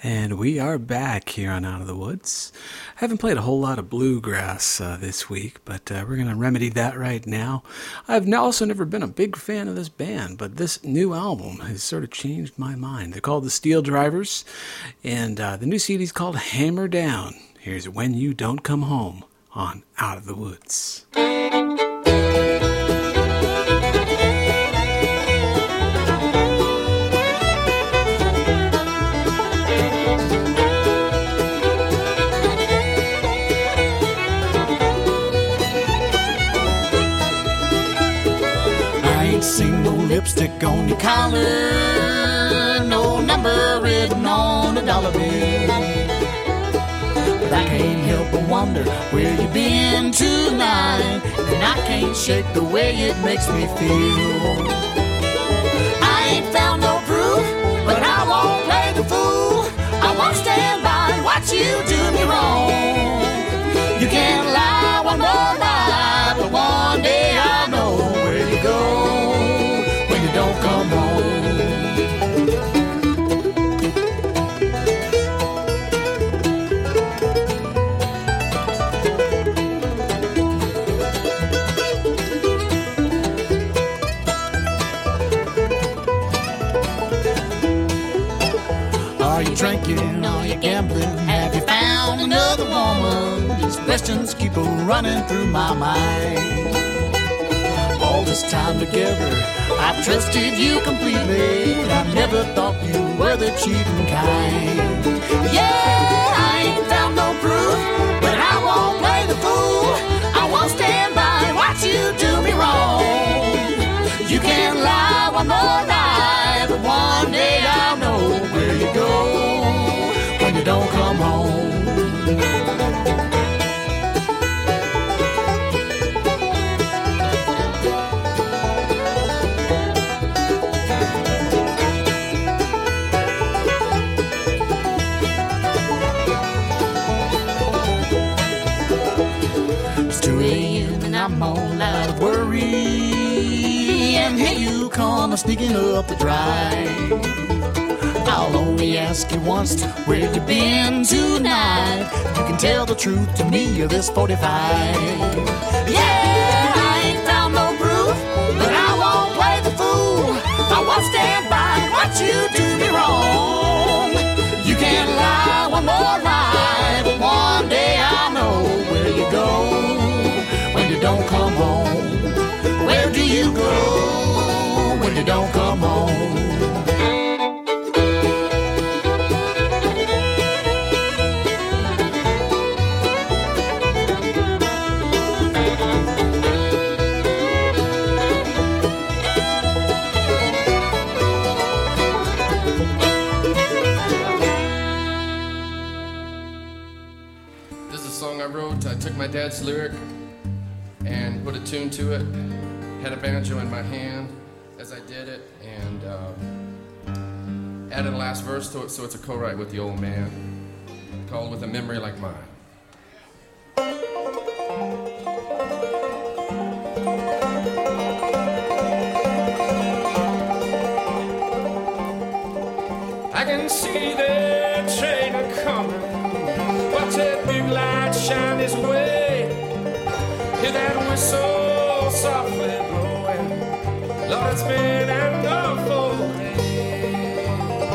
And we are back here on Out of the Woods. I haven't played a whole lot of bluegrass this week, but we're going to remedy that right now. I've also never been a big fan of this band, but this new album has sort of changed my mind. They're called the Steel Drivers, and the new CD is called Hammer Down. Here's When You Don't Come Home on Out of the Woods. Sing no lipstick on your collar, no number written on a dollar bill. But I can't help but wonder where you been tonight, and I can't shake the way it makes me feel. I ain't found no proof, but I won't play the fool. I won't stand by and watch you do me wrong. You can't lie one more night, but one day I'll know where you go. Don't come home. Are you drinking? Are you gambling? Have you found another woman? These questions keep running through my mind. All this time together, I've trusted you completely. I never thought you were the cheating kind. Yeah, I ain't found no proof, but I won't play the fool. I won't stand by and watch you do me wrong. You can't lie one more night, but one day I'll know where you go when you don't come home. I'm all out of worry, and here you come sneaking up the drive. I'll only ask you once, where you been tonight? You can tell the truth to me of this 45. Yeah, I ain't found no proof, but I won't play the fool. I won't stand by and watch you do me wrong. You can't lie one more night, but one day I'll know where you go. Don't come home. Where do you go when you don't come home? This is a song I wrote. I took my dad's lyric and put a tune to it, had a banjo in my hand as I did it, and added a last verse to it, so it's a co-write with the old man, called With a Memory Like Mine. I can see the train a-coming, watch that big light shine his way. Hear that whistle softly blowing. Lord, it's been an awful day.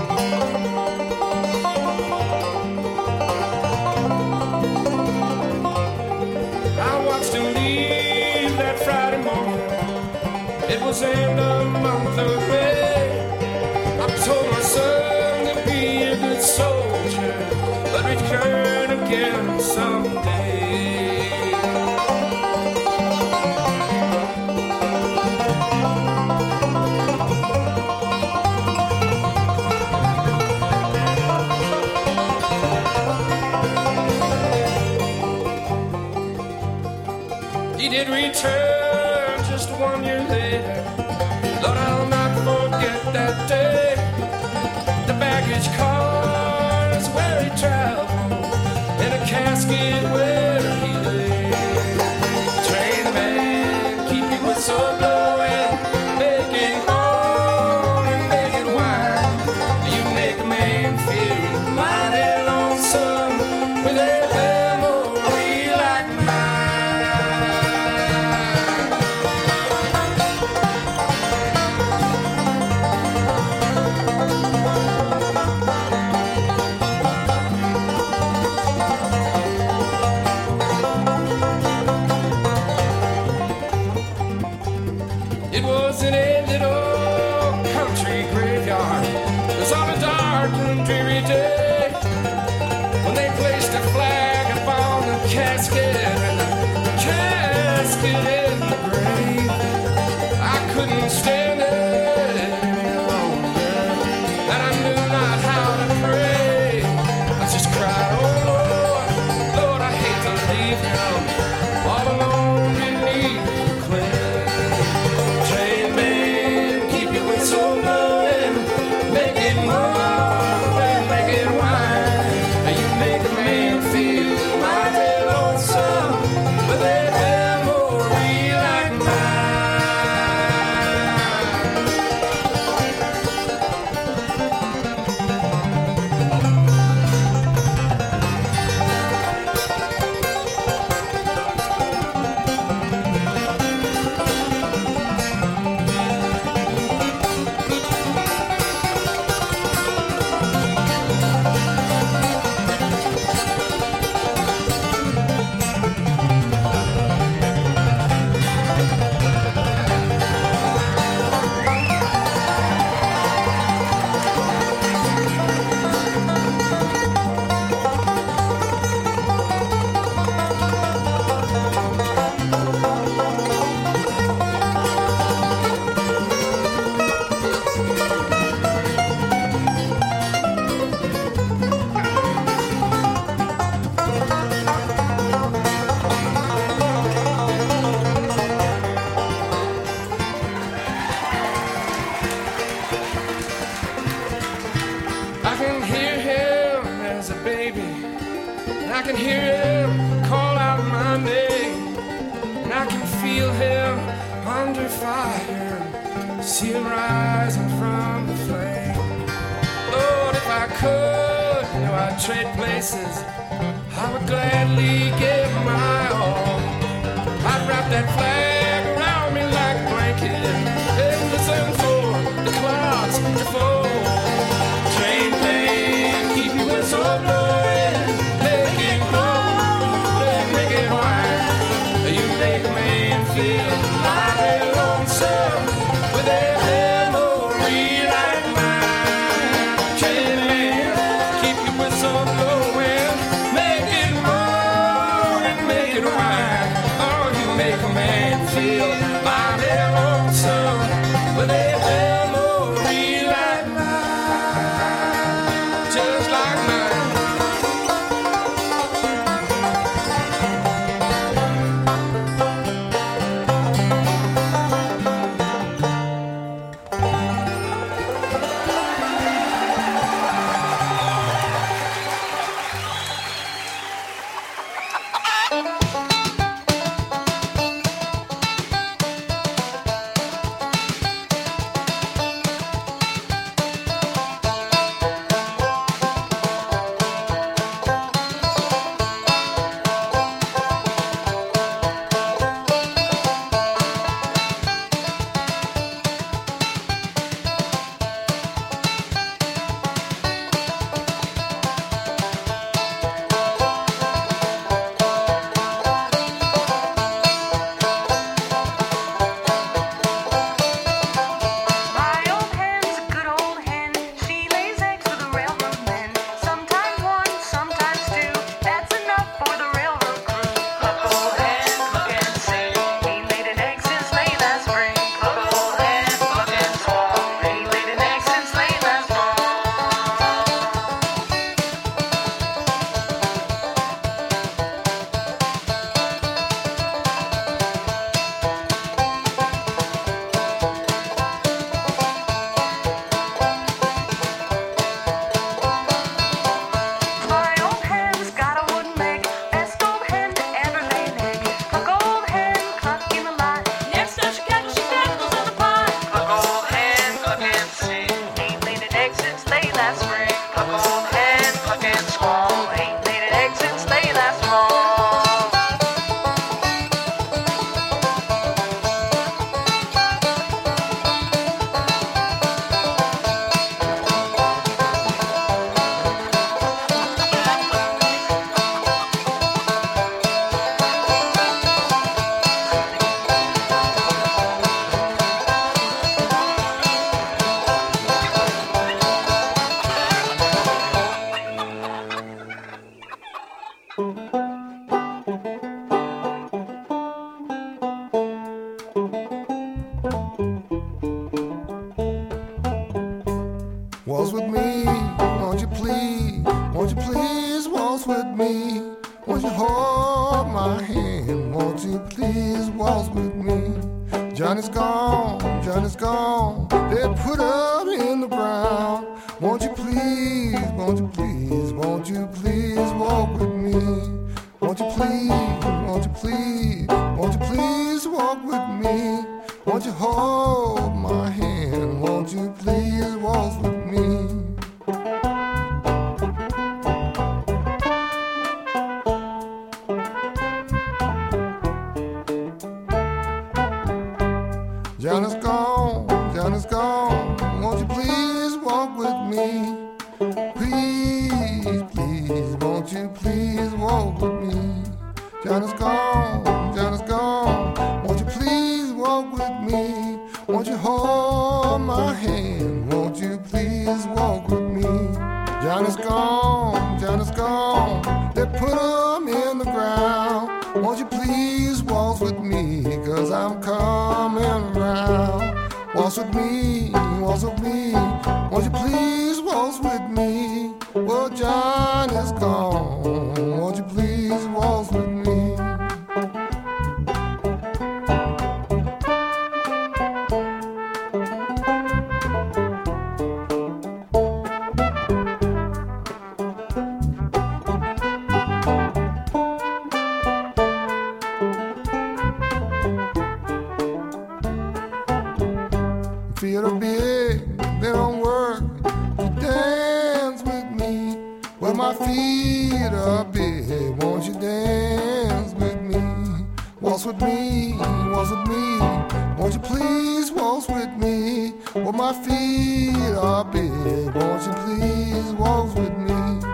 I watched him leave that Friday morning. It was in the month of May. I told my son to be a good soldier, but return again someday. He did return just 1 year later. Lord, I'll not forget that day. The baggage car is where he traveled, in a casket where he lay. Train man, keep your whistle blowing, make it on and make it wine. You make a man feel mine. can hear him call out my name, and I can feel him under fire, see him rising from the flame. Lord, if I could, you know, I'd trade places. I would gladly give my all. I'd wrap that flag around me like a blanket and listen for the clouds to fall. Train plane, keep your whistle blowing, make it blow, make it whine. You make a man feel mighty lonesome with a memory like mine. Train man, keep your whistle blowing, make it moan and make it whine. Oh, you make a man feel mighty lonesome with a memory like mine, just like mine. Waltz with me, won't you please waltz with me? Won't you hold my hand, won't you please waltz with me? Johnny's gone, they're put up in the ground. Won't you please walk with me? Won't you please walk with me? Won't you hold my hand, won't you please waltz with me? Johnny's gone, won't you please walk with me? Please, won't you please walk with me? Johnny's gone, won't you please walk with me? Won't you hold my hand, won't you please walk with me? Johnny's gone, they put him in the ground. Won't you please waltz with me, 'cause I'm coming around. Waltz with me, won't you please waltz with me? Well, Johnny's gone, won't you please waltz with me? Well, my feet are big, won't you dance with me? Waltz with me, waltz with me. Won't you please waltz with me? Well, my feet are big, won't you please waltz with me?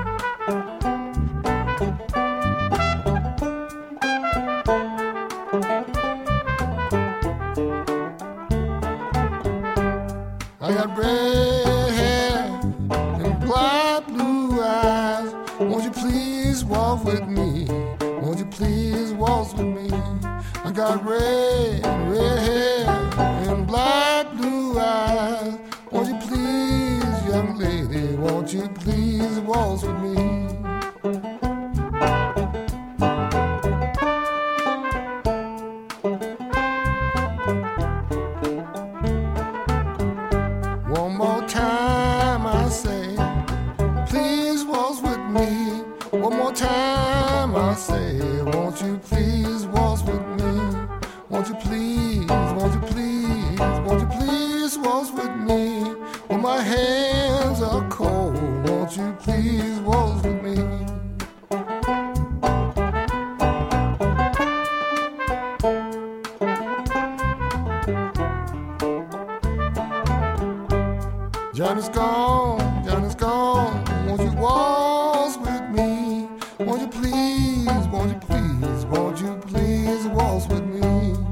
I got red hair and black blue eyes. Won't you please walk with me? Won't you please waltz with me? I got red hair and black blue eyes. Won't you please, young lady, won't you please waltz with me? One more time I say, please waltz with me. One more time I say, won't you please waltz with me? Won't you please, won't you please, won't you please waltz with me? When my hands are cold, won't you please waltz with me? Johnny's gone, Johnny's gone. Won't you waltz with me? Won't you please, won't you please, won't you please waltz with me?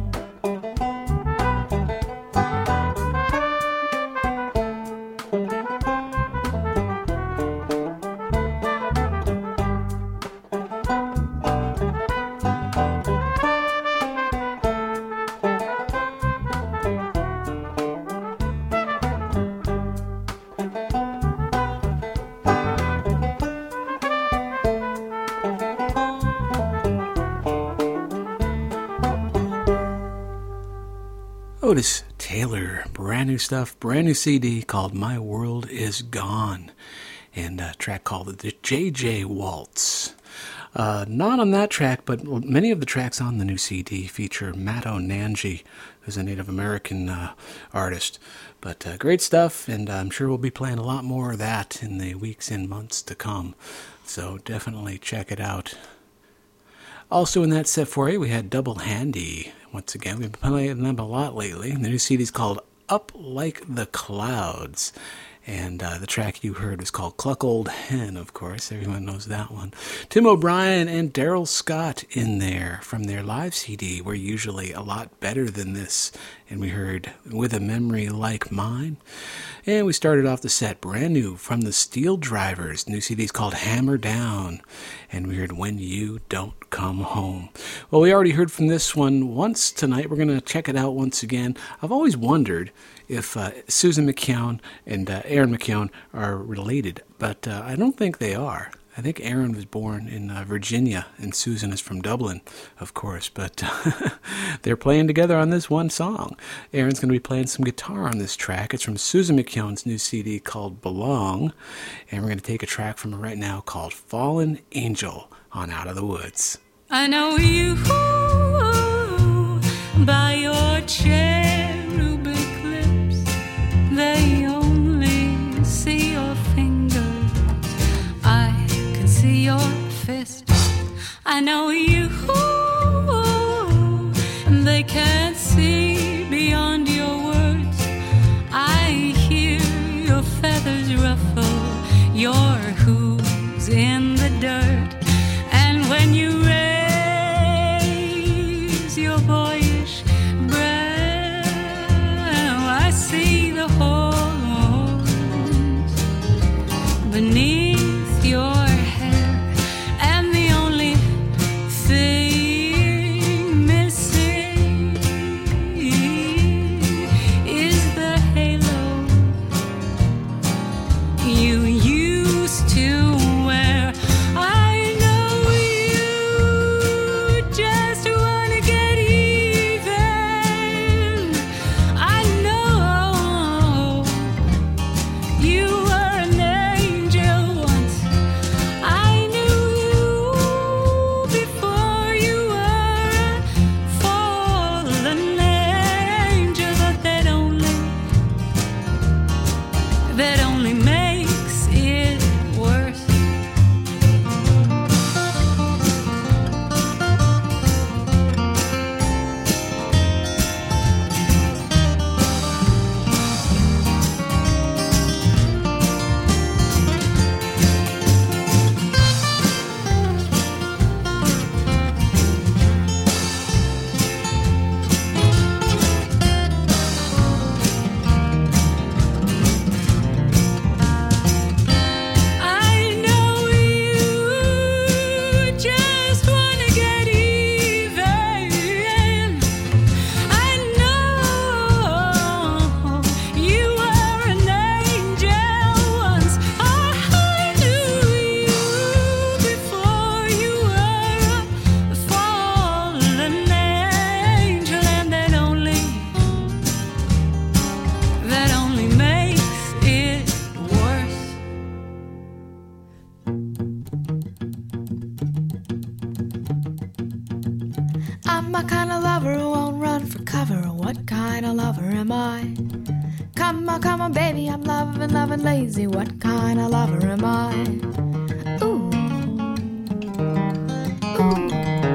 Otis Taylor, brand new stuff, brand new CD called My World Is Gone, and a track called the JJ Waltz. Not on that track, but many of the tracks on the new CD feature Mato Nanji, who's a Native American artist. But great stuff, and I'm sure we'll be playing a lot more of that in the weeks and months to come. So definitely check it out. Also in that set for you, we had Double Handy. Once again, we've been playing them a lot lately. The new CD is called Up Like the Clouds. And the track you heard was called Cluck Old Hen, of course. Everyone knows that one. Tim O'Brien and Daryl Scott in there from their live CD were usually a lot better than this. And we heard With a Memory Like Mine. And we started off the set brand new from the Steel Drivers. New CD is called Hammer Down. And we heard When You Don't Come Home. Well, we already heard from this one once tonight. We're going to check it out once again. I've always wondered if Susan McKeown and Aaron McKeown are related, but I don't think they are. I think Aaron was born in Virginia, and Susan is from Dublin, of course, but they're playing together on this one song. Aaron's going to be playing some guitar on this track. It's from Susan McKeown's new CD called Belong, and we're going to take a track from it right now called Fallen Angel on Out of the Woods. I know you by your cherubic lips, they only see your fingers. I can see your fist. I know you, they can't see beyond your words. I hear your feathers ruffle your hooves in the dirt. And when you raise your boyish brow, I see the horns beneath your hair, and the only thing missing is the halo you used I'm a kind of lover who won't run for cover. What kind of lover am I? Come on, baby, I'm loving lazy. What kind of lover am I? Ooh. Ooh.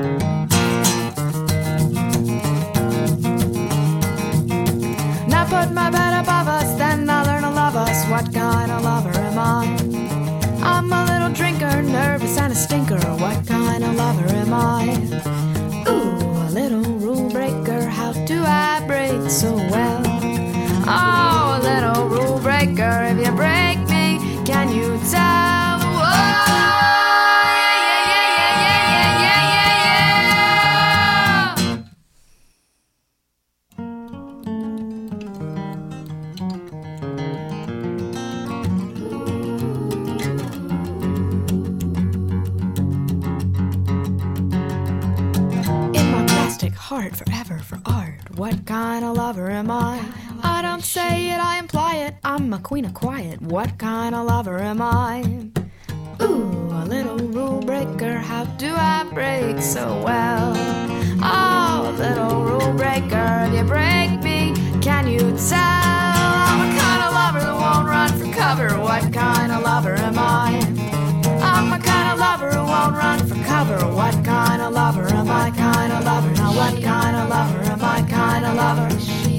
Now put my bed above us, then I'll learn to love us. What kind of lover am I? I'm a little drinker, nervous and a stinker. What kind of lover am I? Ooh, a little rule breaker. How do I break so well? Oh, a little rule breaker. If you break me, can you tell? Whoa, yeah, yeah, yeah, yeah, yeah, yeah, yeah, yeah. In my plastic heart, forever for art. What kind of lover am I? I don't say it, I imply it. I'm a queen of quiet. What kind of lover am I? Ooh, a little rule breaker. How do I break so well? Oh, a little rule breaker. If you break me, can you tell? I'm a kind of lover that won't run for cover. What kind of lover am I? I'm a kind of lover who won't run for cover. What kind of lover am I? Kind of lover. Now what kind of lover am I? Kind of lover.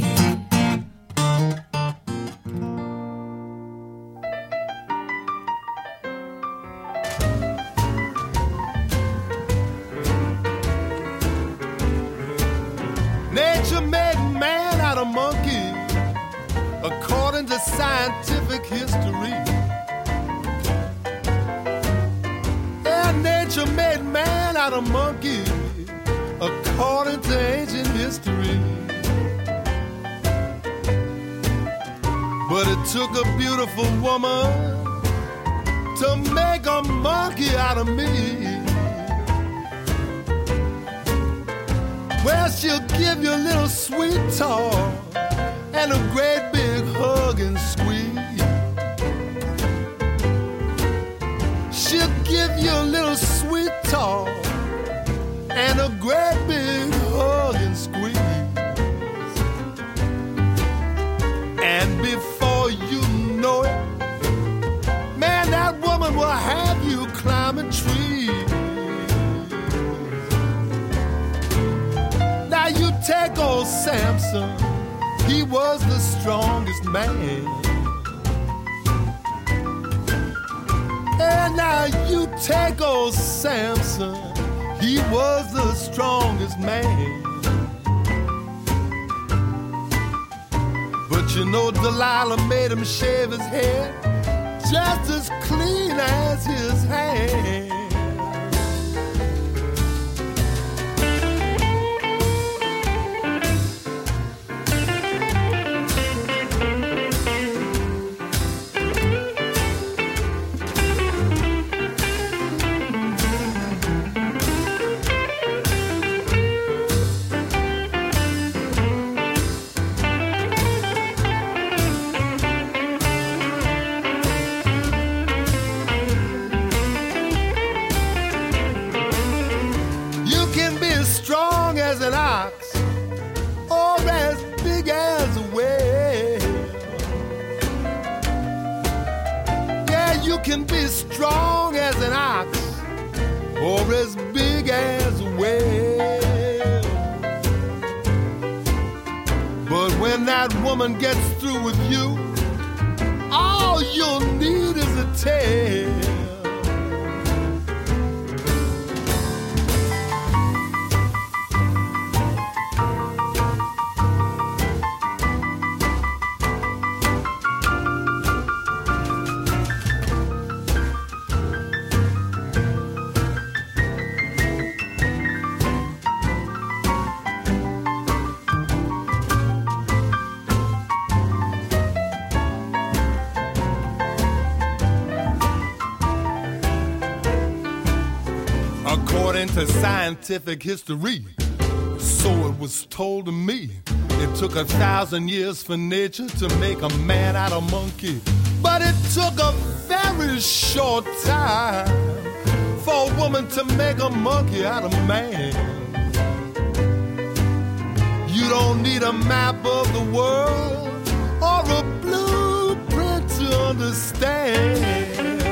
Nature made man out of monkey, according to scientific history. And nature made man out of monkey, according to ancient history. But it took a beautiful woman to make a monkey out of me. Well, she'll give you a little sweet talk and a great big hug and squeeze. She'll give you a little sweet talk and a great big hug and squeeze. And before you know it, man, that woman will have you climbing trees. Now you take old Samson, he was the strongest man. And now you take old Samson, he was the strongest man. But you know Delilah made him shave his head just as clean as his hand. As an ox, or as big as a whale. Yeah, you can be strong as an ox, or as big as a whale. But when that woman gets through with you, all you'll need is a tail. According to scientific history, so it was told to me, it took 1,000 years for nature to make a man out of monkey. But it took a very short time for a woman to make a monkey out of man. You don't need a map of the world or a blueprint to understand.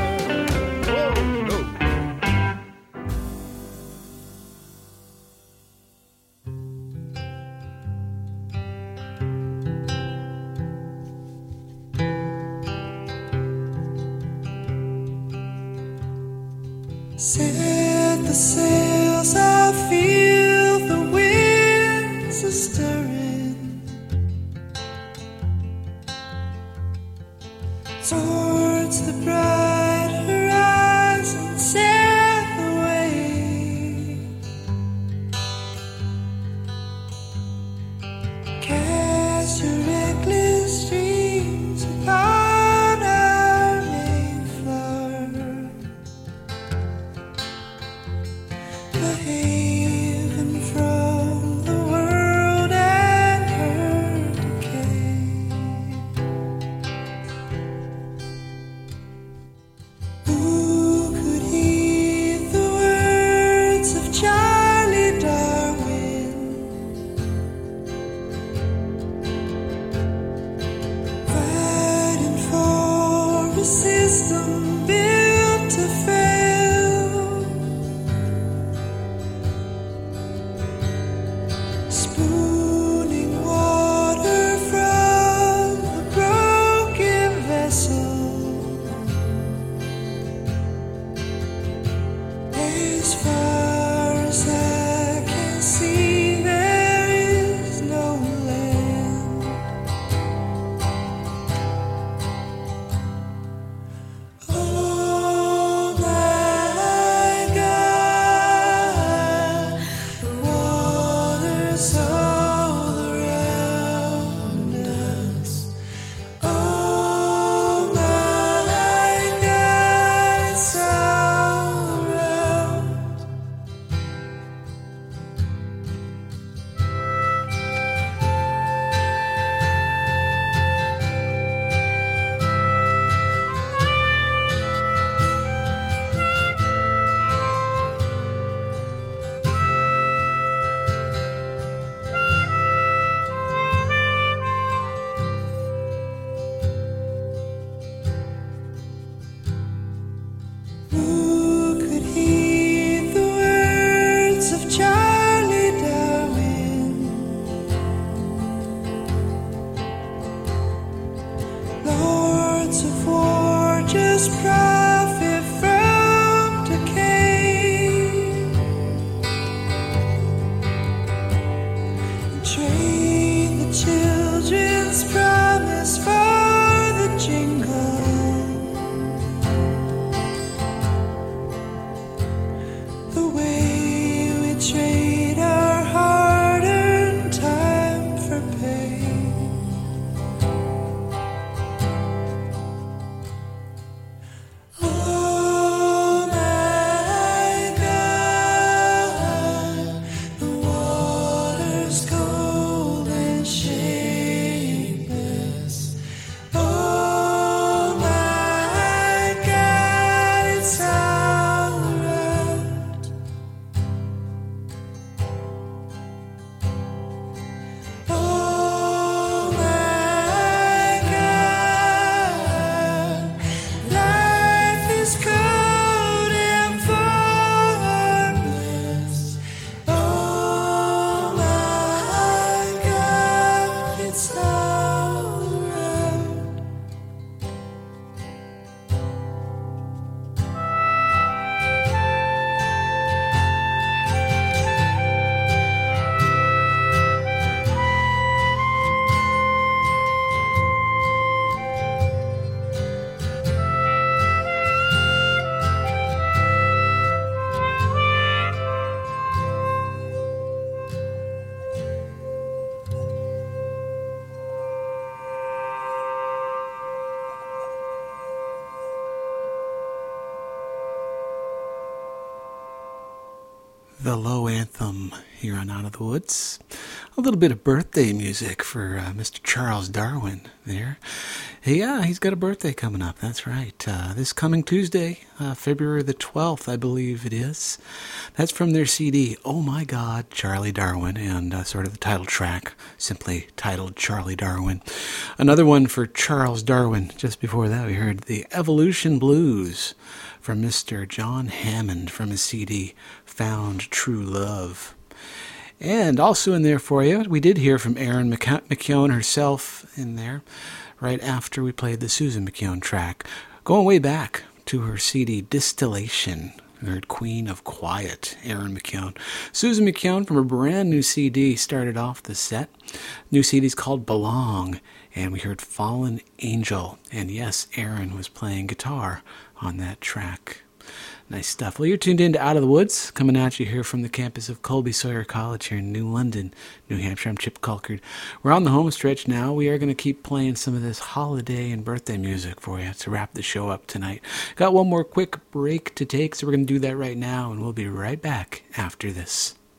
Set the sails, I feel the winds are stirring towards the bright horizon. Sail away, cast your reckless dreams upon our Mayflower, a haven from the world and her decay. Who could heed the words of Charlie Darwin, fighting for a system built to fail, spooning water from a broken vessel? As far as I can see, there is no land. Oh my God, the water's all around us. Oh my God, it's all around. Who could heed the words of Charlie Darwin, lords of war just profit from decay, and trade the children's promise for the jingle. The way we trade our hard-earned time for pay. Oh my God, the water's cold and shapeless. Oh my God, it's all around. Oh my God, life is cold and formless. Oh my God, it's all around. The Low Anthem here on Out of the Woods. A little bit of birthday music for Mr. Charles Darwin there. Yeah, he's got a birthday coming up. That's right. This coming Tuesday, February the 12th, I believe it is. That's from their CD, Oh My God, Charlie Darwin, and sort of the title track, simply titled Charlie Darwin. Another one for Charles Darwin. Just before that, we heard the Evolution Blues from Mr. John Hammond from his CD, Found True Love. And also in there for you, we did hear from Erin McKeown herself in there, right after we played the Susan McKeown track, going way back to her CD Distillation. We heard Queen of Quiet, Erin McKeown. Susan McKeown from a brand new CD started off the set. New CD's called Belong, and we heard Fallen Angel. And yes, Erin was playing guitar on that track. Nice stuff. Well, you're tuned in to Out of the Woods, coming at you here from the campus of Colby Sawyer College here in New London, New Hampshire. I'm Chip Culkard. We're on the home stretch now. We are going to keep playing some of this holiday and birthday music for you to wrap the show up tonight. Got one more quick break to take, so we're going to do that right now, and we'll be right back after this.